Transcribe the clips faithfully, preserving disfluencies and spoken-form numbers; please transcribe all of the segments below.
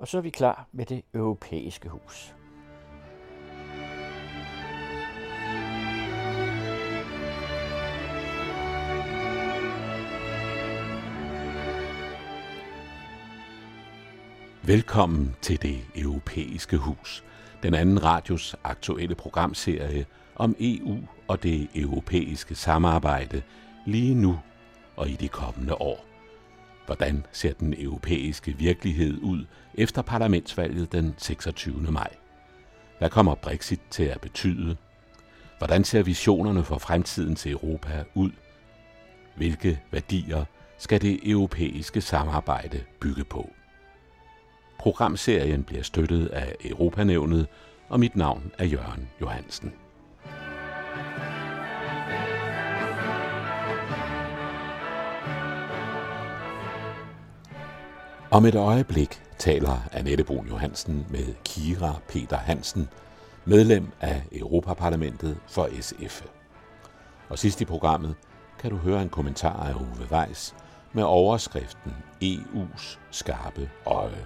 Og så er vi klar med det europæiske hus. Velkommen til det europæiske hus, den anden radios aktuelle programserie om E U og det europæiske samarbejde lige nu og i de kommende år. Hvordan ser den europæiske virkelighed ud efter parlamentsvalget den seksogtyvende maj? Hvad kommer Brexit til at betyde? Hvordan ser visionerne for fremtidens Europa ud? Hvilke værdier skal det europæiske samarbejde bygge på? Programserien bliver støttet af Europanævnet, og mit navn er Jørgen Johansen. Om et øjeblik taler Annette Brun Johansen med Kira Peter Hansen, medlem af Europaparlamentet for S F. Og sidst i programmet kan du høre en kommentar af Ove Weiss med overskriften E U's skarpe øje.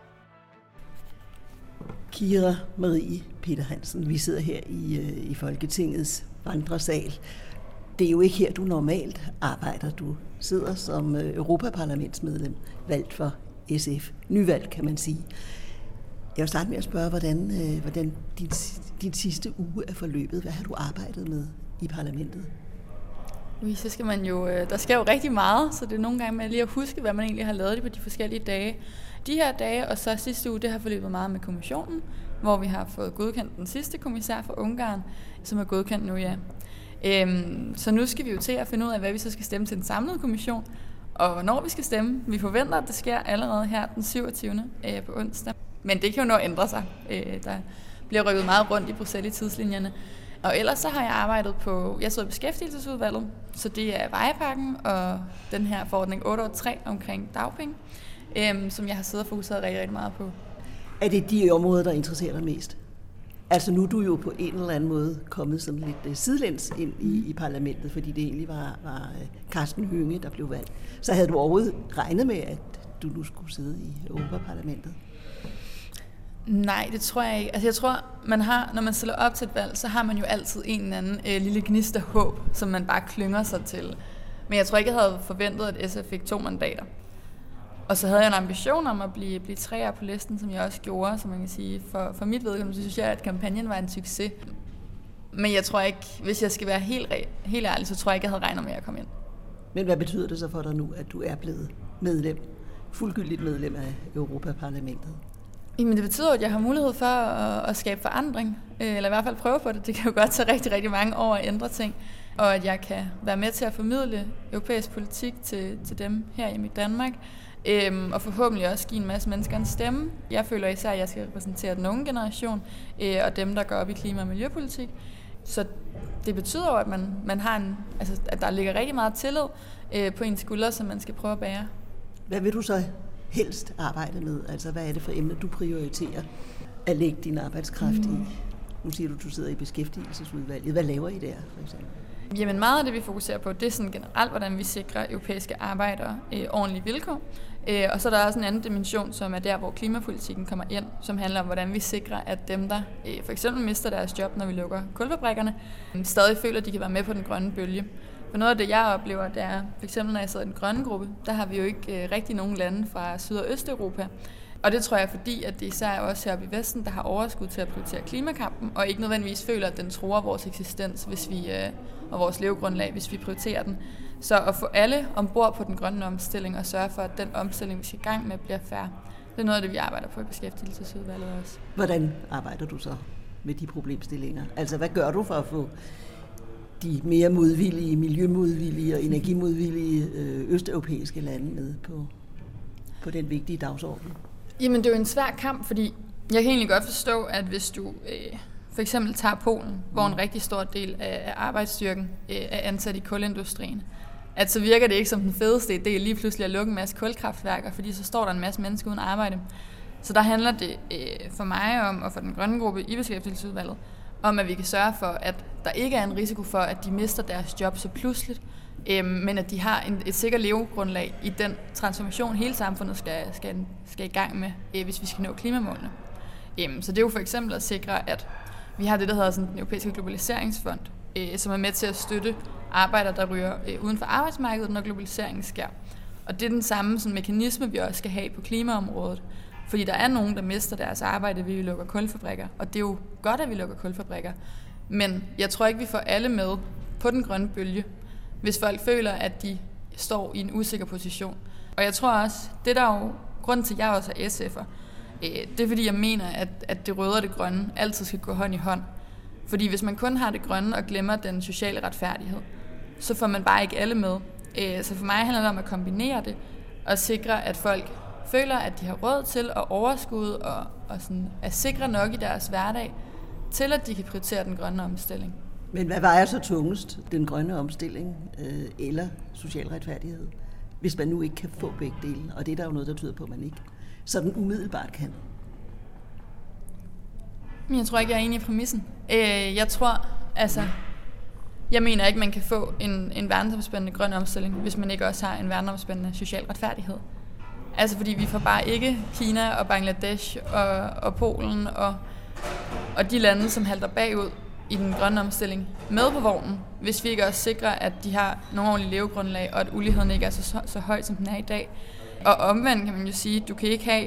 Kira Marie Peter Hansen, vi sidder her i, i Folketingets vandresal. Det er jo ikke her, du normalt arbejder. Du sidder som Europaparlamentsmedlem, valgt for S F. Nyvalgt, kan man sige. Jeg vil starte med at spørge, hvordan, hvordan din, din sidste uge er forløbet. Hvad har du arbejdet med i parlamentet? Ui, så skal man jo, der sker jo rigtig meget, så det er nogle gange med lige at huske, hvad man egentlig har lavet på de forskellige dage. De her dage, og så sidste uge, det har forløbet meget med kommissionen, hvor vi har fået godkendt den sidste kommissær fra Ungarn, som er godkendt nu, ja. Øhm, så nu skal vi jo til at finde ud af, hvad vi så skal stemme til den samlede kommission, og hvornår vi skal stemme. Vi forventer, at det sker allerede her den syvogtyvende Øh, på onsdag. Men det kan jo nå at ændre sig. Øh, der bliver rykket meget rundt i Bruxelles i tidslinjerne. Og ellers så har jeg arbejdet på, jeg sidder i beskæftigelsesudvalget, så det er vejpakken og den her forordning otte otte tre omkring dagpenge, øhm, som jeg har siddet og fokuseret rigtig, rigtig meget på. Er det de områder, der interesserer dig mest? Altså nu er du jo på en eller anden måde kommet sådan lidt sidelæns ind i, i parlamentet, fordi det egentlig var, var Karsten Hønge, der blev valgt. Så havde du overhovedet regnet med, at du nu skulle sidde i Europaparlamentet? Nej, det tror jeg ikke. Altså jeg tror, man har, når man stiller op til et valg, så har man jo altid en eller anden øh, lille gnist af håb, som man bare klynger sig til. Men jeg tror ikke, jeg havde forventet, at S F fik to mandater. Og så havde jeg en ambition om at blive, blive treer på listen, som jeg også gjorde, som man kan sige. For, for mit vedkommende, så synes jeg, at kampagnen var en succes. Men jeg tror ikke, hvis jeg skal være helt, helt ærlig, så tror jeg ikke, jeg havde regnet med at komme ind. Men hvad betyder det så for dig nu, at du er blevet medlem, fuldgyldigt medlem af Europaparlamentet? Jamen det betyder, at jeg har mulighed for at, at skabe forandring, eller i hvert fald prøve på det. Det kan jo godt tage rigtig, rigtig mange år at ændre ting. Og at jeg kan være med til at formidle europæisk politik til, til dem her i Danmark. Øhm, og forhåbentlig også give en masse mennesker en stemme. Jeg føler især, at jeg skal repræsentere den unge generation, øh, og dem, der går op i klima- og miljøpolitik. Så det betyder jo, at, man, man har en, altså, at der ligger rigtig meget tillid øh, på ens skuldre, som man skal prøve at bære. Hvad vil du så helst arbejde med? Altså, hvad er det for emner, du prioriterer at lægge din arbejdskraft mm. i? Nu siger du, at du sidder i beskæftigelsesudvalget. Hvad laver I der, for eksempel? Jamen meget af det, vi fokuserer på, det er sådan generelt, hvordan vi sikrer europæiske arbejdere øh, ordentlige vilkår. Øh, og så er der også en anden dimension, som er der, hvor klimapolitikken kommer ind, som handler om, hvordan vi sikrer, at dem, der øh, for eksempel mister deres job, når vi lukker kulfabrikkerne, øh, stadig føler, at de kan være med på den grønne bølge. For noget af det, jeg oplever, det er, for eksempel når jeg sidder i den grønne gruppe, der har vi jo ikke øh, rigtig nogen lande fra Syd- og Østeuropa. Og det tror jeg, fordi at det især er os heroppe i Vesten, der har overskud til at prioritere klimakampen, og ikke nødvendigvis føler, at den truer vores eksistens hvis vi, øh, og vores levegrundlag, hvis vi prioriterer den. Så at få alle ombord på den grønne omstilling og sørge for, at den omstilling, vi skal i gang med, bliver fair. Det er noget af det, vi arbejder på i beskæftigelsesudvalget også. Hvordan arbejder du så med de problemstillinger? Altså, hvad gør du for at få de mere modvillige, miljømodvillige og energimodvillige øh, østeuropæiske lande med på, på den vigtige dagsorden? Jamen, det er jo en svær kamp, fordi jeg kan egentlig godt forstå, at hvis du øh, for eksempel tager Polen, hvor en rigtig stor del af, af arbejdsstyrken øh, er ansat i kulindustrien, at så virker det ikke som den fedeste idé lige pludselig at lukke en masse kulkraftværker, fordi så står der en masse mennesker uden arbejde. Så der handler det øh, for mig om, og for den grønne gruppe i beskæftigelsesudvalget, om at vi kan sørge for, at der ikke er en risiko for, at de mister deres job så pludseligt, øh, men at de har en, et sikkert levegrundlag i den transformation, hele samfundet skal, skal, skal i gang med, øh, hvis vi skal nå klimamålene. Øh, så det er jo for eksempel at sikre, at vi har det, der hedder sådan, den europæiske globaliseringsfond, øh, som er med til at støtte arbejdere, der ryger øh, uden for arbejdsmarkedet, når globaliseringen sker. Og det er den samme sådan, mekanisme, vi også skal have på klimaområdet. Fordi der er nogen, der mister deres arbejde, ved at vi lukker kulfabrikker. Og det er jo godt, at vi lukker kulfabrikker. Men jeg tror ikke, vi får alle med på den grønne bølge, hvis folk føler, at de står i en usikker position. Og jeg tror også, det der er jo grunden til, at jeg også er S F'er, det er fordi, jeg mener, at, at det røde og det grønne altid skal gå hånd i hånd. Fordi hvis man kun har det grønne og glemmer den sociale retfærdighed, så får man bare ikke alle med. Så for mig handler det om at kombinere det og sikre, at folk føler, at de har råd til at overskud og, og sådan, er sikre nok i deres hverdag, til at de kan prioritere den grønne omstilling. Men hvad vejer så tungest, den grønne omstilling øh, eller social retfærdighed, hvis man nu ikke kan få begge dele? Og det er der jo noget, der tyder på, at man ikke sådan umiddelbart kan. Men jeg tror ikke, jeg er enig i præmissen. Øh, jeg tror, altså, jeg mener ikke, man kan få en, en verdensomspændende grøn omstilling, hvis man ikke også har en verdensomspændende social retfærdighed. Altså fordi vi får bare ikke Kina og Bangladesh og, og Polen og, og de lande, som halter bagud i den grønne omstilling, med på vognen, hvis vi ikke også sikrer, at de har nogle ordentlige levegrundlag, og at uligheden ikke er så, så høj, som den er i dag. Og omvendt kan man jo sige, at du kan ikke have,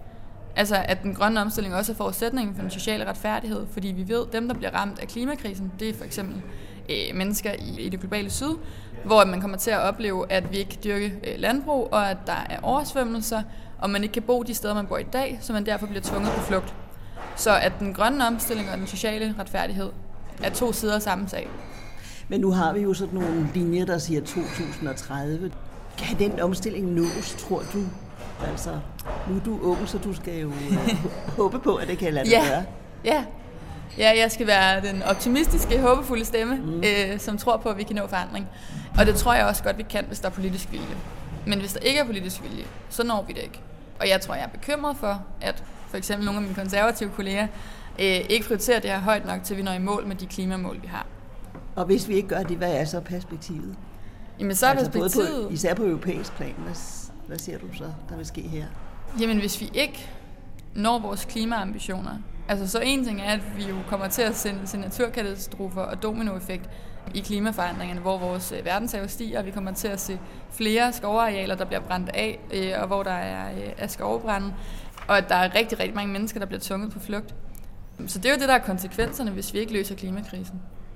altså at den grønne omstilling også er forudsætningen for den sociale retfærdighed, fordi vi ved, at dem, der bliver ramt af klimakrisen, det er for eksempel øh, mennesker i, i det globale syd, hvor man kommer til at opleve, at vi ikke kan dyrke øh, landbrug, og at der er oversvømmelser, og man ikke kan bo de steder, man bor i dag, så man derfor bliver tvunget på flugt. Så at den grønne omstilling og den sociale retfærdighed er to sider af samme sag. Men nu har vi jo sådan nogle linjer, der siger to tusind og tredive. Kan den omstilling nås, tror du? Altså, nu er du ung, så du skal jo uh, håbe på, at det kan lade det ja. gøre. Ja. ja, jeg skal være den optimistiske, håbefulde stemme, mm. øh, som tror på, at vi kan nå forandring. Og det tror jeg også godt, vi kan, hvis der er politisk vilje. Men hvis der ikke er politisk vilje, så når vi det ikke. Og jeg tror, jeg er bekymret for, at for eksempel nogle af mine konservative kolleger øh, ikke prioriterer det her højt nok, til vi når i mål med de klimamål, vi har. Og hvis vi ikke gør det, hvad er så perspektivet? Jamen så er altså perspektivet... På, især på europæisk plan, hvad, hvad ser du så, der vil ske her? Jamen hvis vi ikke når vores klimaambitioner, altså så en ting er, at vi jo kommer til at sende, sende naturkatastrofer og dominoeffekt i klimaforandringerne, hvor vores øh, verdenshav stiger, og vi kommer til at se flere skovarealer, der bliver brændt af, øh, og hvor der er, øh, er skovbrænde, og at der er rigtig, rigtig mange mennesker, der bliver tvunget på flugt. Så det er jo det, der er konsekvenserne, hvis vi ikke løser klimakrisen.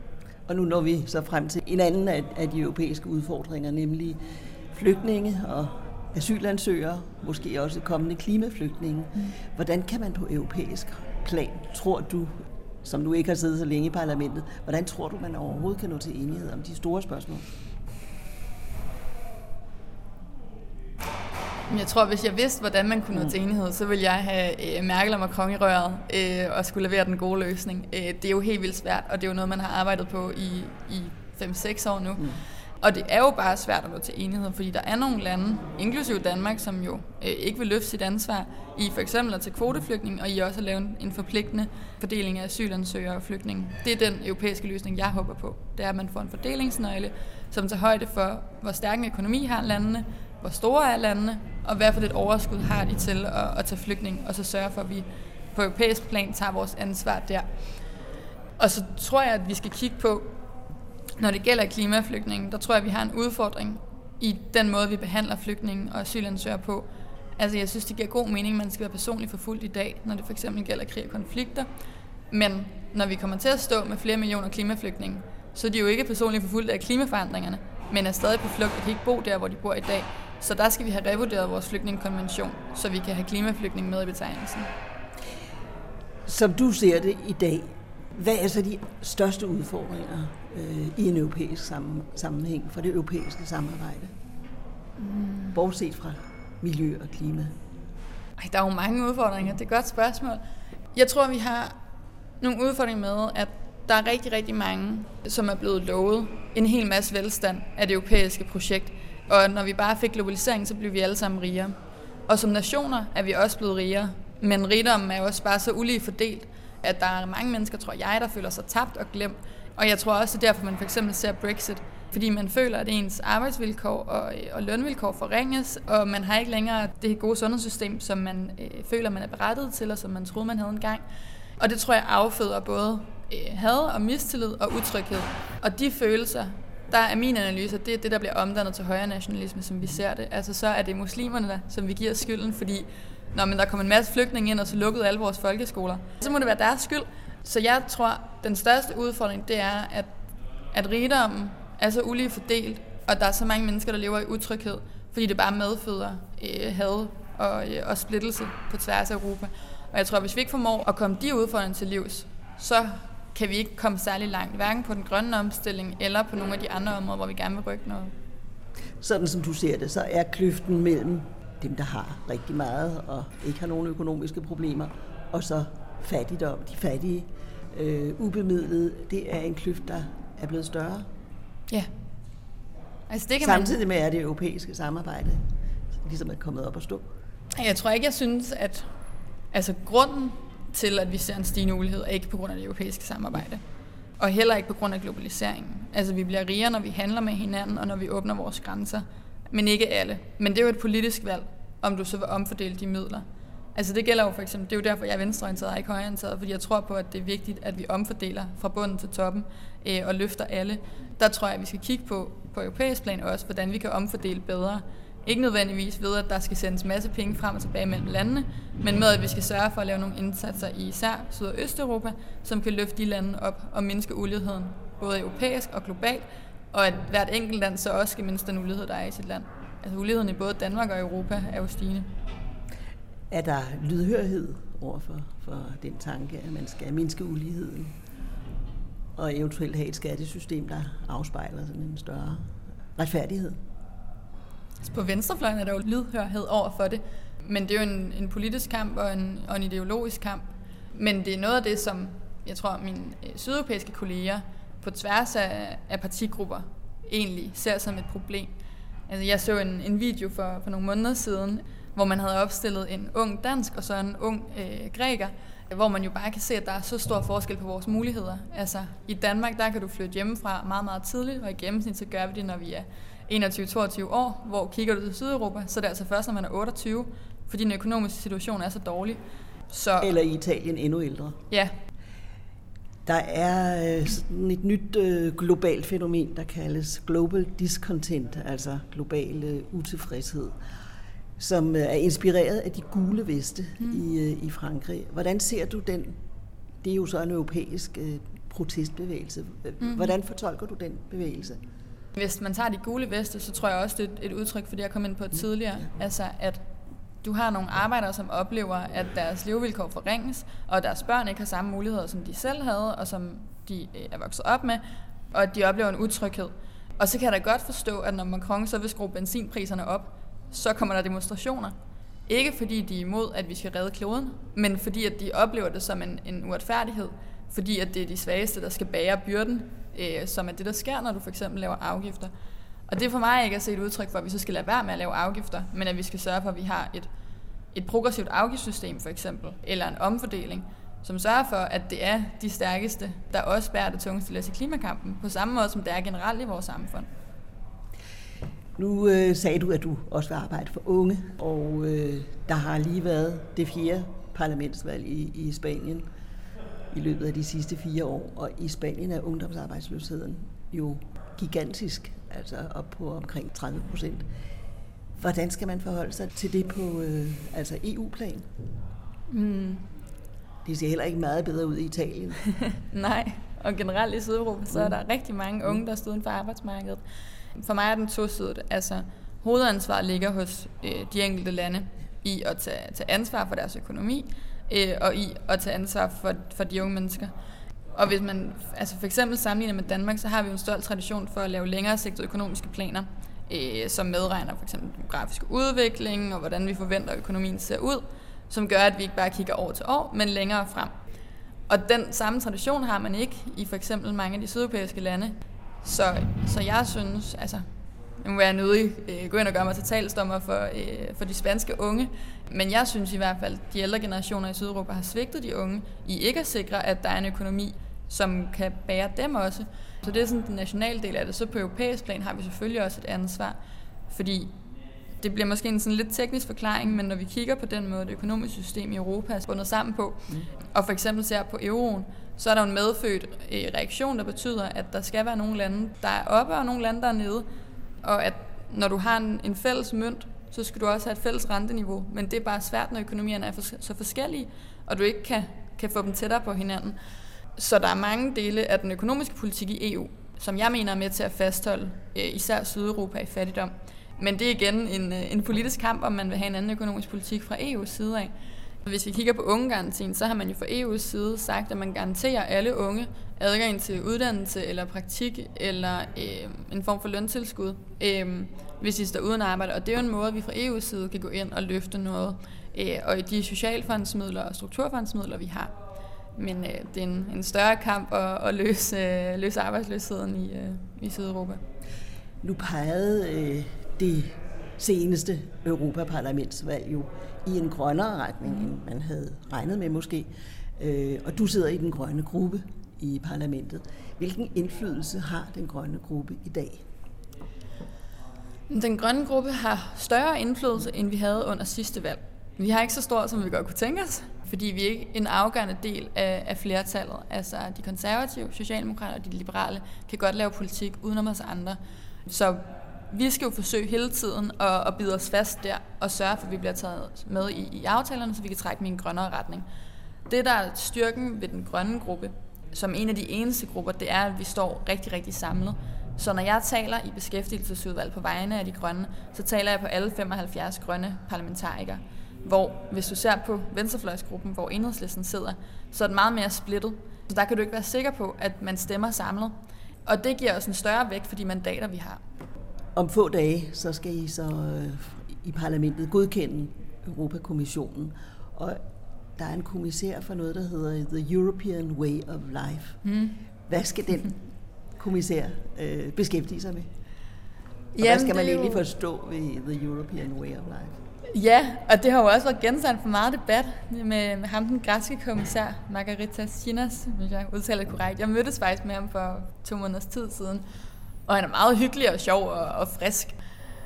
Og nu når vi så frem til en anden af, af de europæiske udfordringer, nemlig flygtninge og asylansøgere, måske også kommende klimaflygtninge. Mm. Hvordan kan man på europæisk plan, tror du, som nu ikke har siddet så længe i parlamentet, hvordan tror du, man overhovedet kan nå til enighed om de store spørgsmål? Jeg tror, hvis jeg vidste, hvordan man kunne nå til enighed, så ville jeg have øh, Merkel og Macron i røret øh, og skulle levere den gode løsning. Øh, det er jo helt vildt svært, og det er jo noget, man har arbejdet på i, i fem seks år nu. Mm. Og det er jo bare svært at nå til enighed, fordi der er nogle lande, inklusive Danmark, som jo øh, ikke vil løfte sit ansvar i for eksempel at tage kvoteflygtning, og i også at lave en, en forpligtende fordeling af asylansøgere og flygtninge. Det er den europæiske løsning, jeg håber på. Det er, at man får en fordelingsnøgle, som tager højde for, hvor stærk en økonomi har landene, hvor store er landene, og hvad for et overskud har de til at, at tage flygtning, og så sørge for, at vi på europæisk plan tager vores ansvar der. Og så tror jeg, at vi skal kigge på, når det gælder klimaflygtninge, der tror jeg, at vi har en udfordring i den måde, vi behandler flygtninge og asylansøgere på. Altså, jeg synes, det giver god mening, at man skal være personligt forfulgt i dag, når det for eksempel gælder krig og konflikter. Men når vi kommer til at stå med flere millioner klimaflygtninge, så er de jo ikke personligt forfulgt af klimaforandringerne, men er stadig på flugt og kan ikke bo der, hvor de bor i dag. Så der skal vi have revurderet vores flygtningekonvention, så vi kan have klimaflygtninge med i betegnelsen. Som du ser det i dag, hvad er så de største udfordringer øh, i en europæisk sammen, sammenhæng for det europæiske samarbejde? Mm. Bortset fra miljø og klima. Ej, der er jo mange udfordringer. Det er et godt spørgsmål. Jeg tror, vi har nogle udfordringer med, at der er rigtig, rigtig mange, som er blevet lovet en hel masse velstand af det europæiske projekt. Og når vi bare fik globalisering, så blev vi alle sammen rigere. Og som nationer er vi også blevet rigere. Men rigdommen er jo også bare så ulige fordelt, at der er mange mennesker, tror jeg, der føler sig tabt og glemt. Og jeg tror også, det er derfor, man for eksempel ser Brexit fordi man føler, at ens arbejdsvilkår og, og lønvilkår forringes, og man har ikke længere det gode sundhedssystem, som man øh, føler, man er berettiget til, og som man troede, man havde engang. Og det tror jeg afføder både øh, had og mistillid og utryghed. Og de følelser, der er min analyse, det er det, der bliver omdannet til højre nationalisme, som vi ser det. Altså så er det muslimerne, der, som vi giver skylden, fordi når men der kommer en masse flygtninge ind, og så lukkede alle vores folkeskoler, så må det være deres skyld. Så jeg tror, den største udfordring, det er, at, at rigdommen er så ulige fordelt, og der er så mange mennesker, der lever i utryghed, fordi det bare medføder øh, had og, øh, og splittelse på tværs af Europa. Og jeg tror, hvis vi ikke formår at komme de udfordringer til livs, så kan vi ikke komme særlig langt, hverken på den grønne omstilling eller på nogle af de andre områder, hvor vi gerne vil rykke noget. Sådan som du ser det, så er kløften mellem dem, der har rigtig meget og ikke har nogen økonomiske problemer, og så fattigdom, de fattige, øh, ubemidlede, det er en kløft, der er blevet større. Ja. Altså, det kan Samtidig man... med, at det europæiske samarbejde ligesom er kommet op at stå. Jeg tror ikke, jeg synes, at altså, grunden til, at vi ser en stigende ulighed, er ikke på grund af det europæiske samarbejde. Og heller ikke på grund af globaliseringen. Altså, vi bliver rigere, når vi handler med hinanden, og når vi åbner vores grænser. Men ikke alle. Men det er jo et politisk valg, om du så vil omfordele de midler. Altså, det gælder jo for eksempel, det er jo derfor, jeg er venstreorienteret og ikke højreorienteret, fordi jeg tror på, at det er vigtigt, at vi omfordeler fra bunden til toppen øh, og løfter alle. Der tror jeg, at vi skal kigge på, på europæisk plan også, hvordan vi kan omfordele bedre. Ikke nødvendigvis ved, at der skal sendes masse penge frem og tilbage mellem landene, men med, at vi skal sørge for at lave nogle indsatser i især Syd- og Østeuropa, som kan løfte de lande op og mindske uligheden, både europæisk og globalt, og at hvert enkelt land så også skal mindske den ulighed, der er i sit land. Altså uligheden i både Danmark og Europa er jo stigende. Er der lydhørhed overfor for den tanke, at man skal mindske uligheden, og eventuelt have et skattesystem, der afspejler sådan en større retfærdighed? På venstrefløjen er der jo lydhørhed over for det, men det er jo en, en politisk kamp og en, og en ideologisk kamp. Men det er noget af det, som jeg tror, mine sydeuropæiske kolleger på tværs af, af partigrupper egentlig ser som et problem. Altså, jeg så en, en video for, for nogle måneder siden, hvor man havde opstillet en ung dansk og så en ung øh, græker, hvor man jo bare kan se, at der er så stor forskel på vores muligheder. Altså, i Danmark, der kan du flytte hjemmefra meget, meget tidligt, og i gennemsnit så gør vi det, når vi er enogtyve til toogtyve år, hvor kigger du til Sydeuropa, så er det altså først, når man er otteogtyve, fordi den økonomiske situation er så dårlig. Så, eller i Italien endnu ældre. Ja. Der er sådan et nyt øh, globalt fænomen, der kaldes global discontent, altså global øh, utilfredshed, som øh, er inspireret af de gule veste mm. i, øh, i Frankrig. Hvordan ser du den? Det er jo så en europæisk øh, protestbevægelse. Mm. Hvordan fortolker du den bevægelse? Hvis man tager de gule veste, så tror jeg også, det er et udtryk for det, jeg kom ind på tidligere. Altså, at du har nogle arbejdere, som oplever, at deres levevilkår forringes, og deres børn ikke har samme muligheder, som de selv havde, og som de er vokset op med, og at de oplever en utryghed. Og så kan jeg da godt forstå, at når Macron så vil skrue benzinpriserne op, så kommer der demonstrationer. Ikke fordi de er imod, at vi skal redde kloden, men fordi at de oplever det som en, en uretfærdighed, fordi at det er de svageste, der skal bære byrden, øh, som er det, der sker, når du for eksempel laver afgifter. Og det er for mig ikke at se et udtryk for, at vi så skal lade være med at lave afgifter, men at vi skal sørge for, at vi har et, et progressivt afgiftssystem for eksempel, eller en omfordeling, som sørger for, at det er de stærkeste, der også bærer det tungeste læs i klimakampen, på samme måde som det er generelt i vores samfund. Nu øh, sagde du, at du også vil arbejde for unge, og øh, der har lige været det fjerde parlamentsvalg i, i Spanien i løbet af de sidste fire år, og i Spanien er ungdomsarbejdsløsheden jo gigantisk, altså op på omkring tredive procent. Hvordan skal man forholde sig til det på øh, altså E U-plan? Mm. Det ser heller ikke meget bedre ud i Italien. Nej, og generelt i Sydeuropa, så er der rigtig mange unge, der står uden for arbejdsmarkedet. For mig er den tosidet. Altså, hovedansvaret ligger hos øh, de enkelte lande i at tage, tage ansvar for deres økonomi, øh, og i at tage ansvar for, for de unge mennesker. Og hvis man altså for eksempel sammenligner med Danmark, så har vi jo en stolt tradition for at lave længere sigtede økonomiske planer, øh, som medregner for eksempel demografisk udvikling, og hvordan vi forventer, at økonomien ser ud, som gør, at vi ikke bare kigger år til år, men længere frem. Og den samme tradition har man ikke i for eksempel mange af de sydeuropæiske lande. Så, så jeg synes, altså, nu vil jeg nødig øh, gå ind og gøre mig til talsdommer for, øh, for de spanske unge, men jeg synes i hvert fald, at de ældre generationer i Sydeuropa har svigtet de unge i ikke at sikre, at der er en økonomi, som kan bære dem også. Så det er sådan den nationale del af det. Så på europæisk plan har vi selvfølgelig også et ansvar, fordi det bliver måske en sådan lidt teknisk forklaring, men når vi kigger på den måde, det økonomiske system i Europa er bundet sammen på, mm. og for eksempel ser på euroen, så er der en medfødt reaktion, der betyder, at der skal være nogle lande, der er oppe, og nogle lande, der er nede. Og at når du har en, en fælles mønt, så skal du også have et fælles renteniveau. Men det er bare svært, når økonomierne er for, så forskellige, og du ikke kan, kan få dem tættere på hinanden. Så der er mange dele af den økonomiske politik i E U, som jeg mener er med til at fastholde især Sydeuropa i fattigdom. Men det er igen en, en politisk kamp, om man vil have en anden økonomisk politik fra E U's side af. Hvis vi kigger på ungegarantien, så har man jo fra E U's side sagt, at man garanterer alle unge adgang til uddannelse eller praktik eller øh, en form for løntilskud, øh, hvis de står uden arbejde. Og det er jo en måde, at vi fra E U's side kan gå ind og løfte noget. Øh, og i de socialfondsmidler og strukturfondsmidler, vi har. Men øh, det er en, en større kamp at, at løse, øh, løse arbejdsløsheden i, øh, i Sydeuropa. Nu pegede øh, det seneste Europaparlamentsvalg jo i en grønnere retning, end man havde regnet med måske. Øh, og du sidder i den grønne gruppe i parlamentet. Hvilken indflydelse har den grønne gruppe i dag? Den grønne gruppe har større indflydelse, end vi havde under sidste valg. Vi har ikke så stor, som vi godt kunne tænke os, fordi vi er ikke en afgørende del af, af flertallet. Altså de konservative, socialdemokrater og de liberale kan godt lave politik udenom os andre. Så vi skal jo forsøge hele tiden at, at bide os fast der og sørge for, at vi bliver taget med i, i aftalerne, så vi kan trække dem i en grønnere retning. Det, der er styrken ved den grønne gruppe, som en af de eneste grupper, det er, at vi står rigtig, rigtig samlet. Så når jeg taler i beskæftigelsesudvalg på vegne af de grønne, så taler jeg på alle femoghalvfjerds grønne parlamentarikere. Hvor hvis du ser på venstrefløjsgruppen, hvor Enhedslisten sidder, så er det meget mere splittet. Så der kan du ikke være sikker på, at man stemmer samlet. Og det giver os en større vægt for de mandater, vi har. Om få dage, så skal I så øh, i parlamentet godkende Europakommissionen. Og der er en kommissær for noget, der hedder The European Way of Life. Mm. Hvad skal den kommissær øh, beskæftige sig med? Og Jamen, hvad skal man egentlig jo forstå ved The European Way of Life? Ja, og det har jo også været genstand for meget debat med, med ham, den græske kommissær, Margaritis Schinas, hvis jeg udtaler det korrekt. Jeg mødtes faktisk med ham for to måneders tid siden, og han er meget hyggelig og sjov og, og frisk.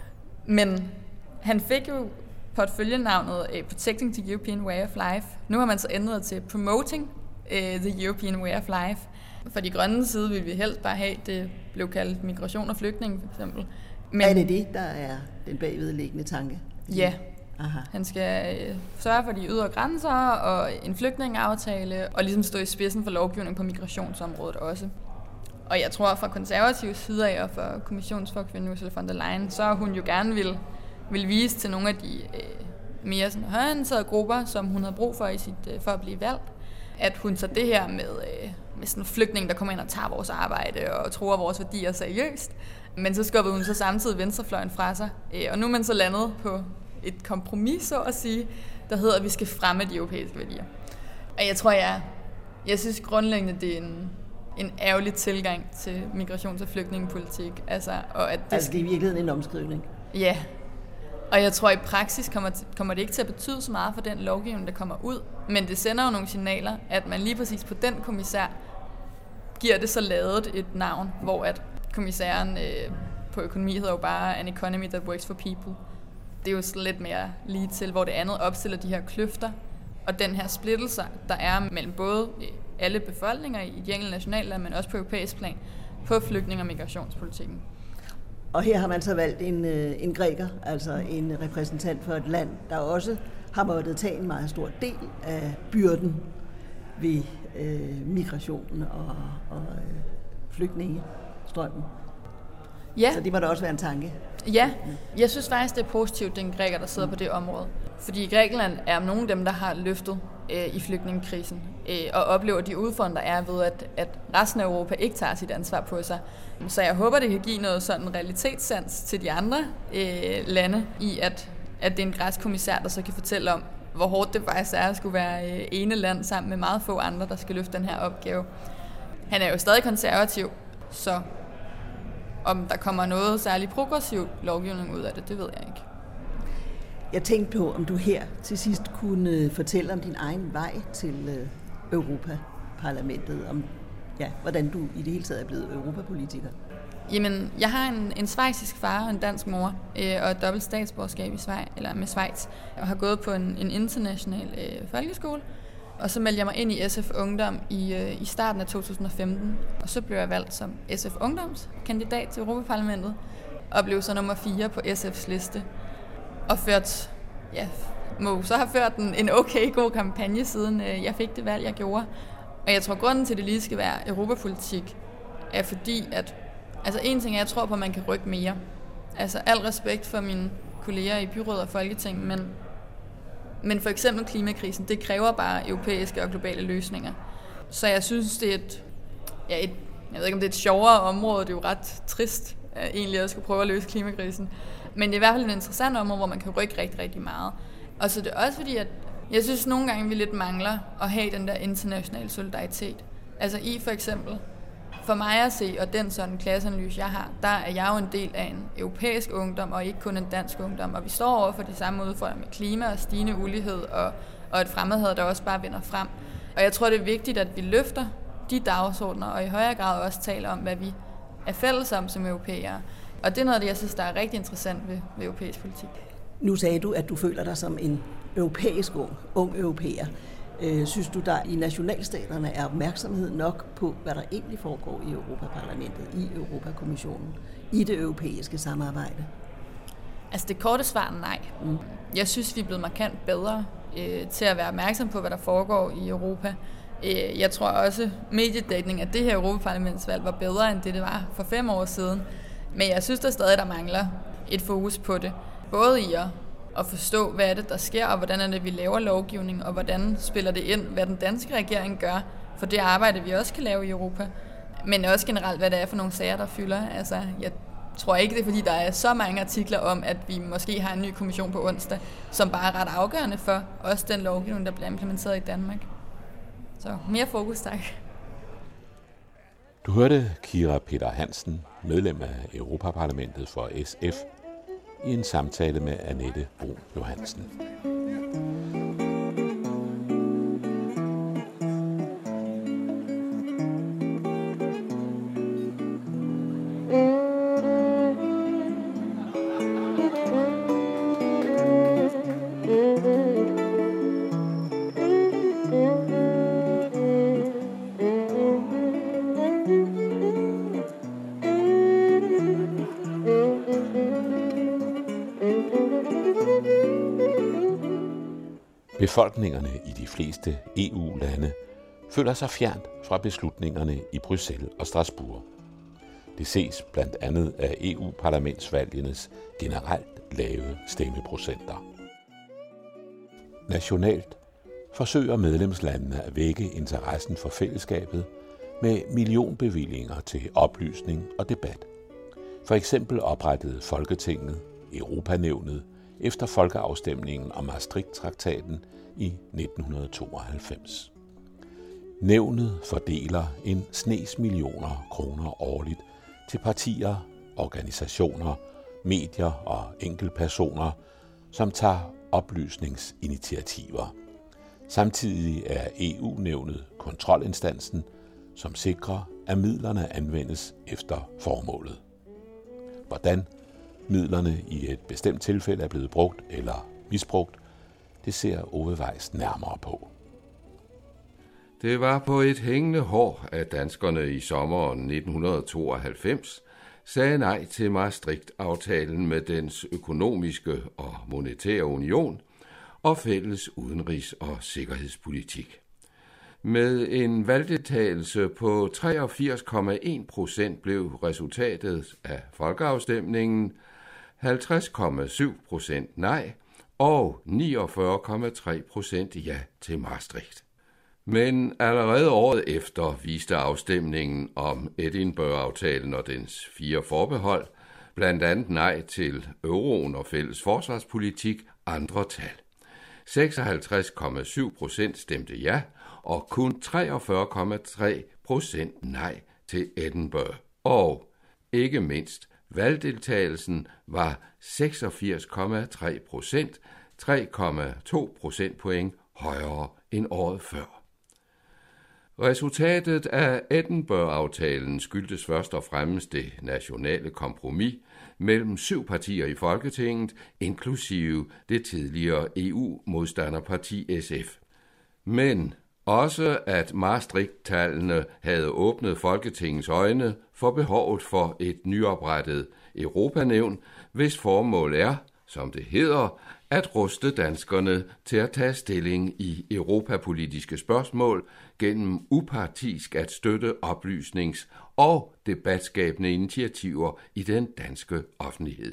Men han fik jo portføljenavnet uh, Protecting the European Way of Life. Nu har man så ændret til Promoting uh, the European Way of Life. For de grønne side vil vi helst bare have, det blev kaldt migration og flygtning for eksempel. Men er det det, der er den bagvedliggende tanke? Ja. Aha. Han skal øh, sørge for de ydre grænser og en flygtningeaftale, og ligesom stå i spidsen for lovgivning på migrationsområdet også. Og jeg tror fra konservative side af og fra kommissionsforkvinde Ursula von der Leyen, så hun jo gerne vil, vil vise til nogle af de øh, mere sådan højreorienterede grupper, som hun har brug for i sit, øh, for at blive valgt, at hun tager det her med, øh, med sådan flygtninge, der kommer ind og tager vores arbejde og tror vores værdier seriøst. Men så skubbede hun så samtidig venstrefløjen fra sig, øh, og nu er man så landet på et kompromis, så at sige, der hedder, at vi skal fremme de europæiske værdier. Og jeg tror, jeg, jeg synes grundlæggende, det er en, en ærgerlig tilgang til migrations- og flygtningepolitik. Altså, og at det, altså det er i virkeligheden en omskrivning. Ja, og jeg tror, i praksis kommer, kommer det ikke til at betyde så meget for den lovgivning, der kommer ud, men det sender jo nogle signaler, at man lige præcis på den kommissær giver det så ladet et navn, hvor at kommissæren øh, på økonomi hedder jo bare An Economy That Works for People. Det er jo lidt mere lige til, hvor det andet opstiller de her kløfter, og den her splittelse, der er mellem både alle befolkninger i de enkelte nationalland, men også på europæisk plan, på flygtninge- og migrationspolitikken. Og her har man så valgt en, en græker, altså en repræsentant for et land, der også har måttet tage en meget stor del af byrden ved øh, migrationen og, og øh, flygtningestrømmen. Ja. Så det må da også være en tanke. Ja, jeg synes faktisk, det er positivt, det er en græker, der sidder på det område. Fordi Grækenland er nogle af dem, der har løftet øh, i flygtningekrisen, øh, og oplever de udfordringer, der er ved, at, at resten af Europa ikke tager sit ansvar på sig. Så jeg håber, det kan give noget sådan realitetssans til de andre øh, lande, i at, at det er en græsk kommissær, der så kan fortælle om, hvor hårdt det faktisk er at skulle være øh, ene land sammen med meget få andre, der skal løfte den her opgave. Han er jo stadig konservativ, så om der kommer noget særligt progressiv lovgivning ud af det, det ved jeg ikke. Jeg tænkte på, om du her til sidst kunne fortælle om din egen vej til Europaparlamentet, om ja, hvordan du i det hele taget er blevet europapolitiker. Jamen, jeg har en, en schweizisk far og en dansk mor, øh, og et dobbelt statsborgerskab i Schweiz, eller med Schweiz, og har gået på en, en international øh, folkeskole. Og så meldte jeg mig ind i S F Ungdom i, øh, i starten af to tusind og femten, og så blev jeg valgt som S F Ungdoms kandidat til Europaparlamentet, og blev så nummer fire på S F's liste. Og ført, ja, må så have ført en, en okay god kampagne, siden øh, jeg fik det valg, jeg gjorde. Og jeg tror, grunden til, at det lige skal være europapolitik, er fordi, at altså en ting er, at jeg tror på, at man kan rykke mere. Altså al respekt for mine kolleger i byrådet og Folketing, men, men for eksempel klimakrisen, det kræver bare europæiske og globale løsninger. Så jeg synes, det er et, ja, et jeg ved ikke, om det er et sjovere område, det er jo ret trist, at egentlig at skulle prøve at løse klimakrisen. Men det er i hvert fald et interessant område, hvor man kan rykke rigtig, rigtig meget. Og så det er også fordi, at jeg synes nogle gange, vi lidt mangler at have den der internationale solidaritet. Altså i for eksempel, for mig at se, og den sådan klasseanalyse, jeg har, der er jeg jo en del af en europæisk ungdom, og ikke kun en dansk ungdom. Og vi står over for de samme udfordringer med klima og stigende ulighed, og, og et fremmedhed, der også bare vinder frem. Og jeg tror, det er vigtigt, at vi løfter de dagsordner, og i højere grad også taler om, hvad vi er fælles om som europæere. Og det er noget af det, jeg synes, der er rigtig interessant ved, ved europæisk politik. Nu sagde du, at du føler dig som en europæisk ung, ung europæer. Øh, synes du, der i nationalstaterne er opmærksomhed nok på, hvad der egentlig foregår i Europaparlamentet, i Europakommissionen, i det europæiske samarbejde? Altså det korte svar er nej. Mm. Jeg synes, vi er blevet markant bedre øh, til at være opmærksom på, hvad der foregår i Europa. Øh, jeg tror også, at mediedækning af det her Europaparlamentsvalg var bedre, end det, det var for fem år siden. Men jeg synes, der stadig der mangler et fokus på det. Både i at, at forstå, hvad er det, der sker, og hvordan er det, vi laver lovgivning, og hvordan spiller det ind, hvad den danske regering gør, for det arbejde, vi også kan lave i Europa. Men også generelt, hvad det er for nogle sager, der fylder. Altså, jeg tror ikke, det er, fordi der er så mange artikler om, at vi måske har en ny kommission på onsdag, som bare er ret afgørende for også den lovgivning, der bliver implementeret i Danmark. Så mere fokus, tak. Du hørte Kira Peter Hansen, medlem af Europaparlamentet for S F, i en samtale med Annette Brun Johansen. Befolkningerne i de fleste E U-lande føler sig fjernt fra beslutningerne i Bruxelles og Strasbourg. Det ses blandt andet af E U-parlamentsvalgenes generelt lave stemmeprocenter. Nationalt forsøger medlemslandene at vække interessen for fællesskabet med millionbevillinger til oplysning og debat. For eksempel oprettede Folketinget, Europanævnet, efter folkeafstemningen om Maastricht-traktaten i nitten tooghalvfems. Nævnet fordeler en snes millioner kroner årligt til partier, organisationer, medier og enkeltpersoner, som tager oplysningsinitiativer. Samtidig er E U-nævnet kontrolinstansen, som sikrer, at midlerne anvendes efter formålet. Hvordan midlerne i et bestemt tilfælde er blevet brugt eller misbrugt, det ser Ove Weiss nærmere på. Det var på et hængende hår, at danskerne i sommeren nitten tooghalvfems sagde nej til Maastricht-aftalen med dens økonomiske og monetære union og fælles udenrigs- og sikkerhedspolitik. Med en valgdeltagelse på treogfirs komma en procent blev resultatet af folkeafstemningen halvtreds komma syv procent nej og niogfyrre komma tre procent ja til Maastricht. Men allerede året efter viste afstemningen om Edinburgh-aftalen og dens fire forbehold, blandt andet nej til euroen og fælles forsvarspolitik, andre tal. seksoghalvtreds komma syv procent stemte ja, og kun treogfyrre komma tre procent nej til Edinburgh. Og ikke mindst, valgdeltagelsen var seksogfirs komma tre procent, tre komma to procentpoint højere end året før. Resultatet af Edinburgh-aftalen skyldtes først og fremmest det nationale kompromis mellem syv partier i Folketinget, inklusive det tidligere E U-modstanderparti S F. Men også at Maastricht-tallene havde åbnet Folketingets øjne for behovet for et nyoprettet Europanævn, hvis formål er, som det hedder, at ruste danskerne til at tage stilling i europapolitiske spørgsmål gennem upartisk at støtte oplysnings- og debatskabende initiativer i den danske offentlighed.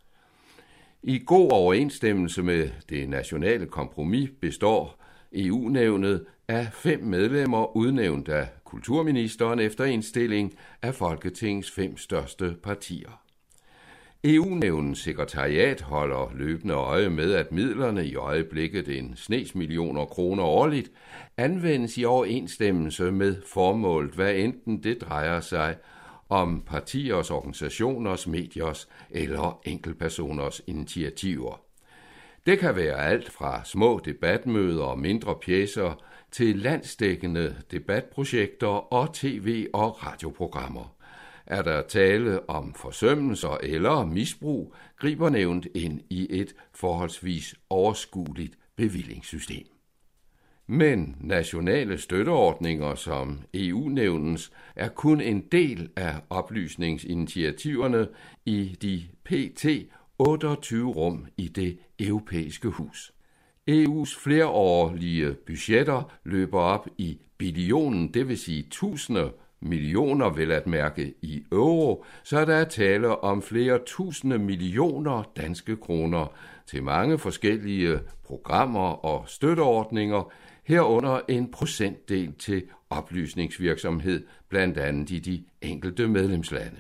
I god overensstemmelse med det nationale kompromis består E U-nævnet af fem medlemmer udnævnt af kulturministeren efter indstilling af Folketingets fem største partier. E U-nævnens sekretariat holder løbende øje med, at midlerne, i øjeblikket en snes millioner kroner årligt, anvendes i overensstemmelse med formålet, hvad enten det drejer sig om partiers, organisationers, mediers eller enkeltpersoners initiativer. Det kan være alt fra små debatmøder og mindre pjecer til landsdækkende debatprojekter og tv- og radioprogrammer. Er der tale om forsømmelser eller misbrug, griber nævnt ind i et forholdsvis overskueligt bevillingssystem. Men nationale støtteordninger som E U-nævnens er kun en del af oplysningsinitiativerne i de P T otteogtyve rum i det europæiske hus. E U's flereårlige budgetter løber op i billionen, det vil sige tusinde millioner vel at mærke i euro, så der er tale om flere tusinde millioner danske kroner til mange forskellige programmer og støtteordninger, herunder en procentdel til oplysningsvirksomhed, blandt andet i de enkelte medlemslande.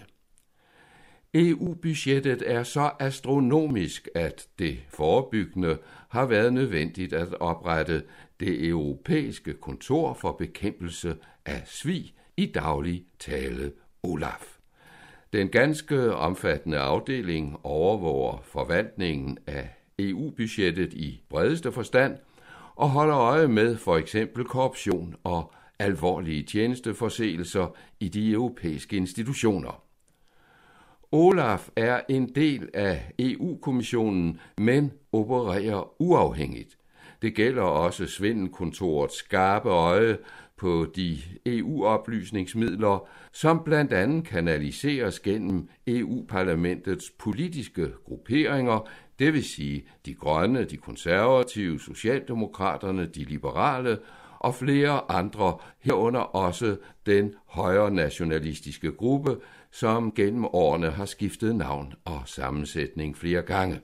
E U-budgettet er så astronomisk, at det forebyggende har været nødvendigt at oprette det europæiske kontor for bekæmpelse af svig, i daglig tale OLAF. Den ganske omfattende afdeling overvåger forvaltningen af E U-budgettet i bredeste forstand og holder øje med for eksempel korruption og alvorlige tjenesteforseelser i de europæiske institutioner. OLAF er en del af E U-kommissionen, men opererer uafhængigt. Det gælder også Svindelkontorets skarpe øje på de E U-oplysningsmidler, som blandt andet kanaliseres gennem E U-parlamentets politiske grupperinger, det vil sige de grønne, de konservative, socialdemokraterne, de liberale og flere andre, herunder også den højre nationalistiske gruppe, som gennem årene har skiftet navn og sammensætning flere gange.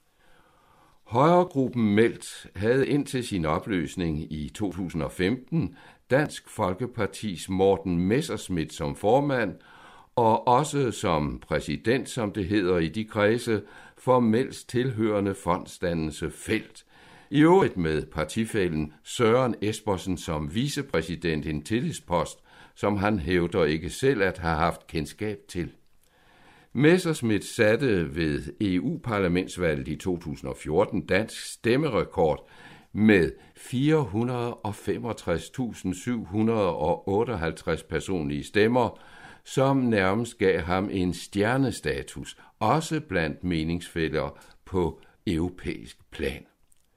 Højregruppen Meldt havde indtil sin opløsning i to tusind og femten Dansk Folkepartis Morten Messerschmidt som formand, og også som præsident, som det hedder i de kredse, for Meldts tilhørende fondsdannelse Felt. I øvrigt med partifællen Søren Espersen som vicepræsident, en tillidspost, som han hævder ikke selv at have haft kendskab til. Messerschmidt satte ved E U-parlamentsvalget i to tusind og fjorten dansk stemmerekord med fire hundrede og femogtres tusind syv hundrede og otteoghalvtreds personlige stemmer, som nærmest gav ham en stjernestatus, også blandt meningsfæller på europæisk plan.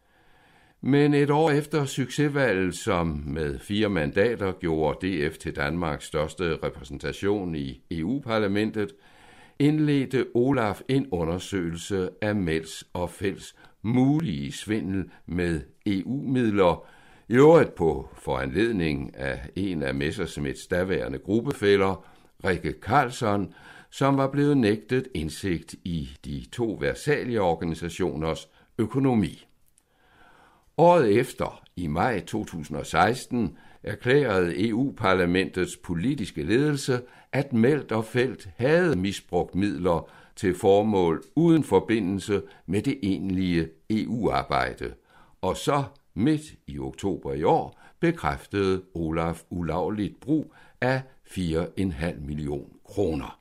Men et år efter succesvalget, som med fire mandater gjorde D F til Danmarks største repræsentation i E U-parlamentet, indledte OLAF en undersøgelse af Meldts og Feldts mulige svindel med E U-midler, i øvrigt på foranledning af en af Messerschmidts daværende gruppefæller, Rikke Karlsson, som var blevet nægtet indsigt i de to Versailles-organisationers økonomi. Året efter, i maj to tusind og seksten, erklærede E U-parlamentets politiske ledelse, at Meldt og Feldt havde misbrugt midler til formål uden forbindelse med det egentlige E U-arbejde. Og så midt i oktober i år bekræftede OLAF ulovligt brug af fire komma fem million kroner.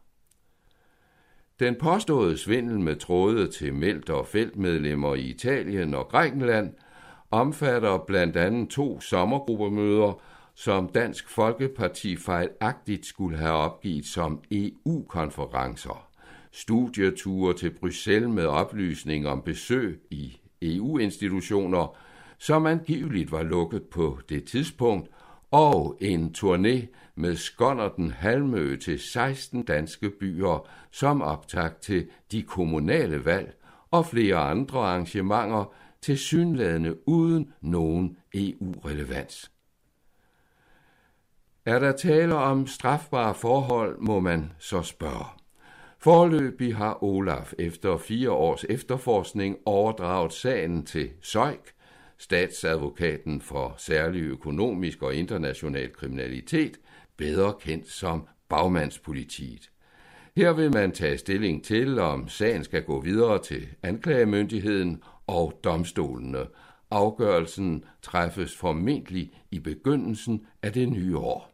Den påståede svindel med tråde til Meldt og Feldt-medlemmer i Italien og Grækenland omfatter blandt andet to sommergruppemøder, som Dansk Folkeparti fejlagtigt skulle have opgivet som E U-konferencer, studieture til Bruxelles med oplysning om besøg i E U-institutioner, som angiveligt var lukket på det tidspunkt, og en turné med skonnerten Halmø til seksten danske byer som optakt til de kommunale valg og flere andre arrangementer tilsyneladende uden nogen E U-relevans. Er der tale om strafbare forhold, må man så spørge. Foreløbig har Olaf efter fire års efterforskning overdraget sagen til Søjk, statsadvokaten for særlig økonomisk og international kriminalitet, bedre kendt som Bagmandspolitiet. Her vil man tage stilling til, om sagen skal gå videre til anklagemyndigheden og domstolene. Afgørelsen træffes formentlig i begyndelsen af det nye år.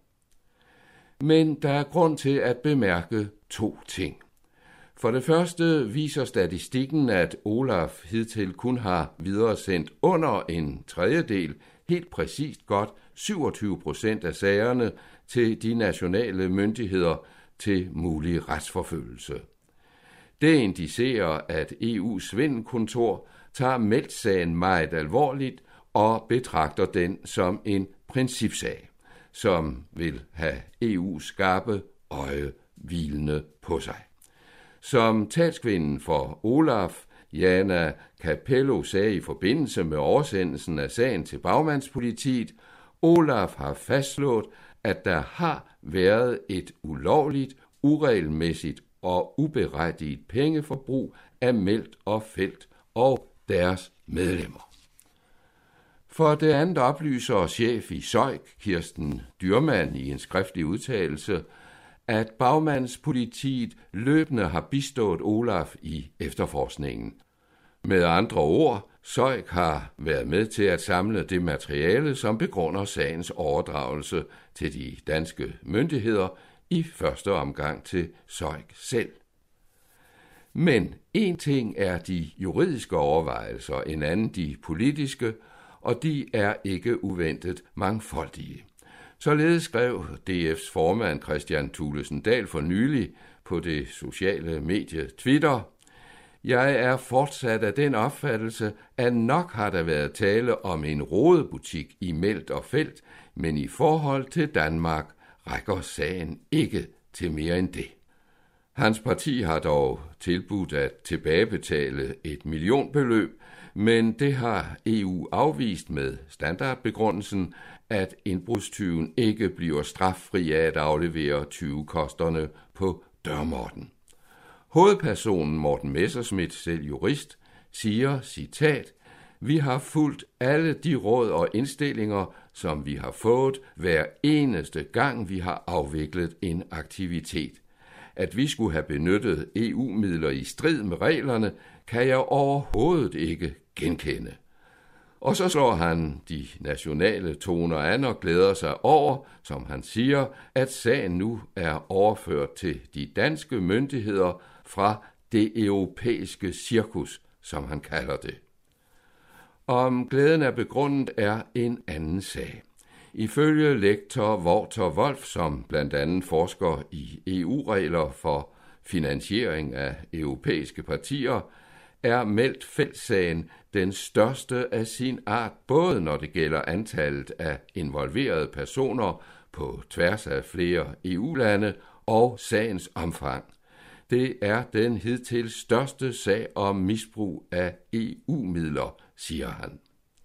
Men der er grund til at bemærke to ting. For det første viser statistikken, at Olaf hidtil kun har videresendt under en tredjedel, helt præcist godt syvogtyve procent af sagerne til de nationale myndigheder til mulig retsforfølgelse. Det indicerer, at E U's svindelkontor tager meldt-sagen meget alvorligt og betragter den som en principsag, som vil have E U's skarpe øje hvilende på sig. Som talskvinden for Olaf, Jana Capello, sagde i forbindelse med oversendelsen af sagen til Bagmandspolitiet, Olaf har fastslået, at der har været et ulovligt, uregelmæssigt og uberettiget pengeforbrug af Meldt og Felt og deres medlemmer. For det andet oplyser chef i Søjk, Kirsten Dyrmand, i en skriftlig udtalelse, at Bagmandspolitiet løbende har bistået Olaf i efterforskningen. Med andre ord, Søjk har været med til at samle det materiale, som begrunder sagens overdragelse til de danske myndigheder, i første omgang til Søjk selv. Men en ting er de juridiske overvejelser, en anden de politiske, og de er ikke uventet mangfoldige. Således skrev D F's formand Kristian Thulesen Dahl for nylig på det sociale medie Twitter: Jeg er fortsat af den opfattelse, at nok har der været tale om en rodebutik i Meldt og Felt, men i forhold til Danmark rækker sagen ikke til mere end det. Hans parti har dog tilbudt at tilbagebetale et millionbeløb, men det har E U afvist med standardbegrundelsen, at indbrudstyven ikke bliver straffri af at aflevere tyvekosterne på dørmåtten. Hovedpersonen Morten Messerschmidt, selv jurist, siger, citat, vi har fulgt alle de råd og indstillinger, som vi har fået hver eneste gang, vi har afviklet en aktivitet. At vi skulle have benyttet E U-midler i strid med reglerne, kan jeg overhovedet ikke genkende. Og så slår han de nationale toner an og glæder sig over, som han siger, at sagen nu er overført til de danske myndigheder fra det europæiske cirkus, som han kalder det. Om glæden er begrundet er en anden sag. Ifølge lektor Walter Wolf, som blandt andet forsker i E U-regler for finansiering af europæiske partier, er Meldt Felt-sagen den største af sin art, både når det gælder antallet af involverede personer på tværs af flere E U-lande og sagens omfang. Det er den hidtil største sag om misbrug af E U-midler, siger han.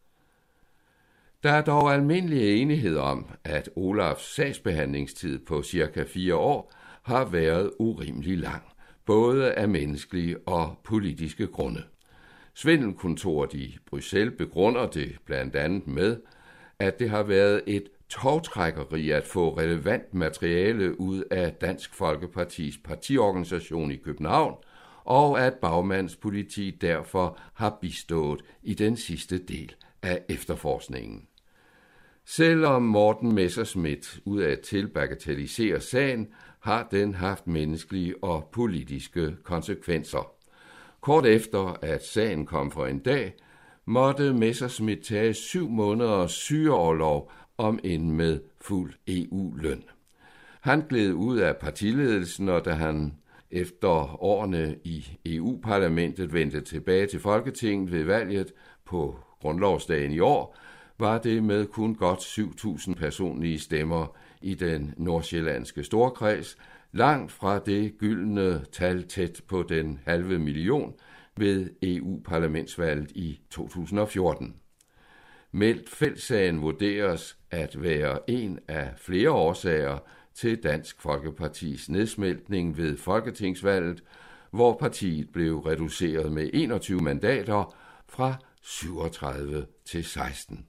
Der er dog almindelig enighed om, at Olafs sagsbehandlingstid på cirka fire år har været urimelig lang, både af menneskelige og politiske grunde. Svindelkontoret i Bruxelles begrunder det blandt andet med, at det har været et tovtrækkeri at få relevant materiale ud af Dansk Folkepartis partiorganisation i København, og at Bagmandspolitiet derfor har bistået i den sidste del af efterforskningen. Selvom Morten Messerschmidt udadtil bagatelliserer sagen, har den haft menneskelige og politiske konsekvenser. Kort efter, at sagen kom for en dag, måtte Messerschmidt tage syv måneders sygeorlov om end med fuld E U-løn. Han gled ud af partiledelsen, og da han efter årene i E U-parlamentet vendte tilbage til Folketinget ved valget på grundlovsdagen i år, var det med kun godt syv tusind personlige stemmer i den nordsjællandske storkreds, langt fra det gyldne tal tæt på den halve million ved E U-parlamentsvalget i to tusind og fjorten. Meldt-Felt-sagen vurderes at være en af flere årsager til Dansk Folkepartis nedsmeltning ved folketingsvalget, hvor partiet blev reduceret med enogtyve mandater fra syvogtredive til seksten.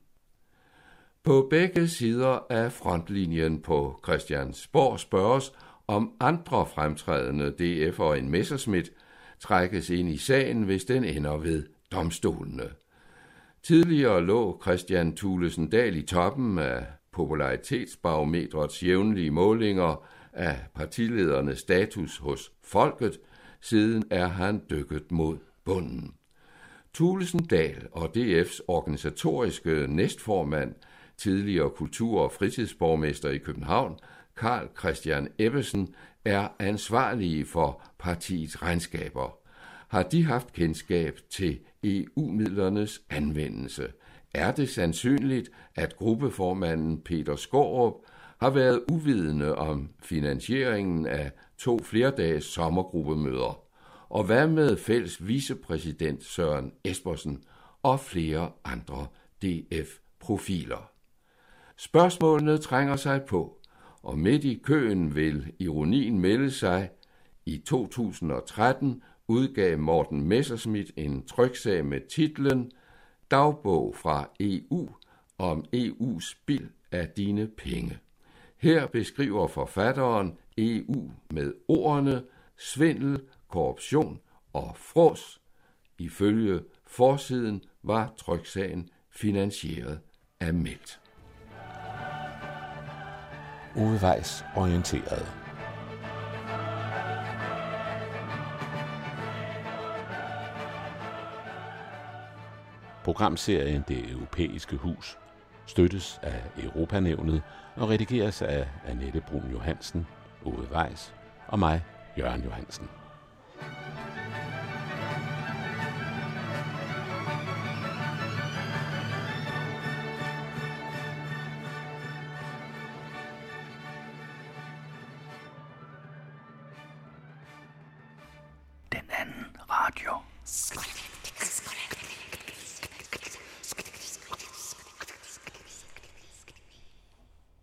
På begge sider af frontlinjen på Christiansborg spørges, om andre fremtrædende D F'ere end Messerschmidt trækkes ind i sagen, hvis den ender ved domstolene. Tidligere lå Kristian Thulesen Dahl i toppen af popularitetsbarometrets jævnlige målinger af partiledernes status hos folket, siden er han dykket mod bunden. Thulesen Dahl og D F's organisatoriske næstformand, tidligere kultur- og fritidsborgmester i København, Carl Christian Ebbesen, er ansvarlige for partiets regnskaber. Har de haft kendskab til E U-midlernes anvendelse? Er det sandsynligt, at gruppeformanden Peter Skaarup har været uvidende om finansieringen af to flerdages sommergruppemøder? Og hvad med fælles vicepræsident Søren Espersen og flere andre D F-profiler? Spørgsmålene trænger sig på, og midt i køen vil ironien melde sig. I to tusind og tretten udgav Morten Messerschmidt en tryksag med titlen Dagbog fra E U om E U's spild af dine penge. Her beskriver forfatteren E U med ordene svindel, korruption og frås. Ifølge forsiden var tryksagen finansieret af Meldt. Ove Weiss orienteret. Programserien Det Europæiske Hus støttes af Europanævnet og redigeres af Annette Brun Johansen, Ove Weiss og mig, Jørgen Johansen. Den anden radio.